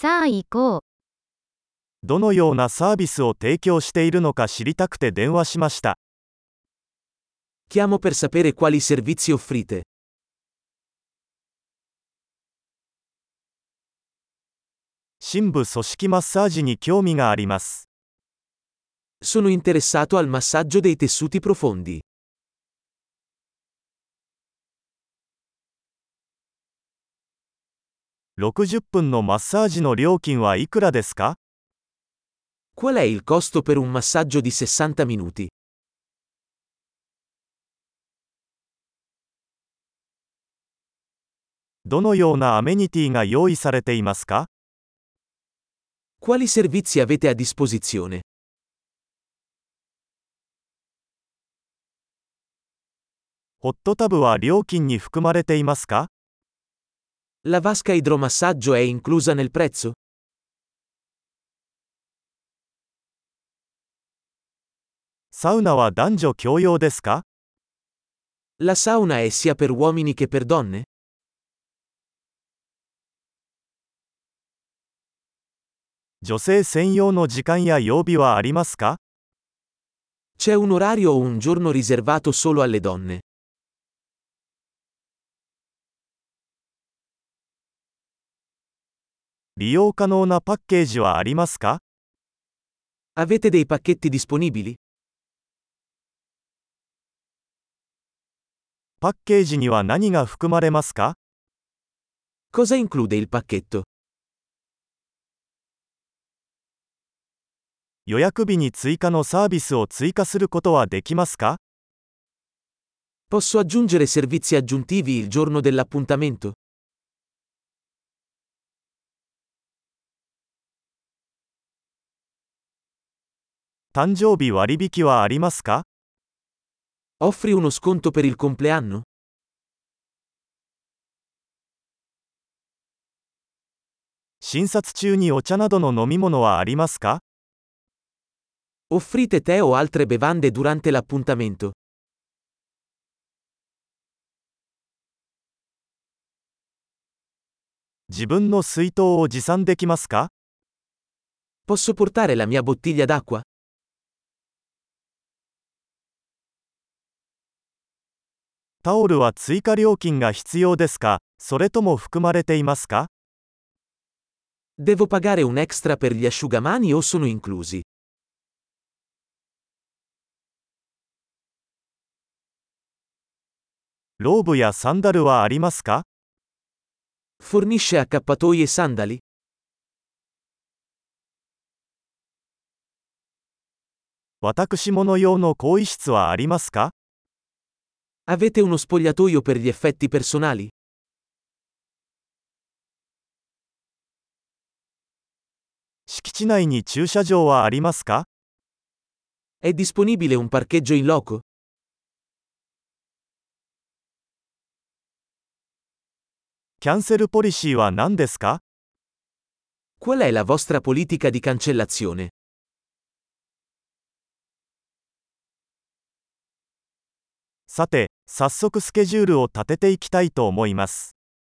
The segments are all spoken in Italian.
さあ行こう。 どのようなサービスを提供しているのか知りたくて電話しました。 Chiamo per sapere quali servizi offrite. 深部組織マッサージに興味があります。 Sono interessato al massaggio dei tessuti profondi. 60分のマッサージの料金はいくらですか？ Qual è il costo per un massaggio di 60 minuti? どのようなアメニティが用意されていますか？ Quali servizi avete a disposizione? ホットタブは料金に含まれていますか？ La vasca idromassaggio è inclusa nel prezzo? サウナは男女共用ですか？ La sauna è sia per uomini che per donne? 女性専用の時間や曜日はありますか？ C'è un orario o un giorno riservato solo alle donne? 利用可能なパッケージはありますか？ Avete dei pacchetti disponibili? パッケージには何が含まれますか？ Cosa include il pacchetto? 予約日に追加のサービスを追加することはできますか？ Posso aggiungere servizi aggiuntivi il giorno dell'appuntamento? 誕生日割引はありますか？ Offri uno sconto per il compleanno? 診察中にお茶などの飲み物はありますか？ Offrite tè o altre bevande durante l'appuntamento? 自分の水筒を持参できますか？ Posso portare la mia bottiglia d'acqua? タオルは追加料金が必要ですか？それとも含まれていますか？ Devo pagare un extra per gli asciugamani o sono inclusi? ローブやサンダルはありますか？ Fornisce accappatoi e sandali? 私物用の更衣室はありますか？ Avete uno spogliatoio per gli effetti personali? 敷地内に駐車場はありますか？ È disponibile un parcheggio in loco? キャンセルポリシーは何ですか？ Qual è la vostra politica di cancellazione? さて、早速スケジュールを立てていきたいと思います。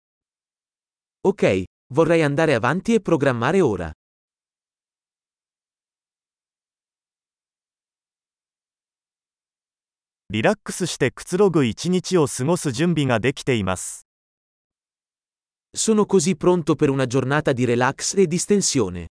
Ok, vorrei andare avanti e programmare ora. リラックスしてくつろぐ一日を過ごす準備ができています。 Sono così pronto per una giornata di relax e distensione.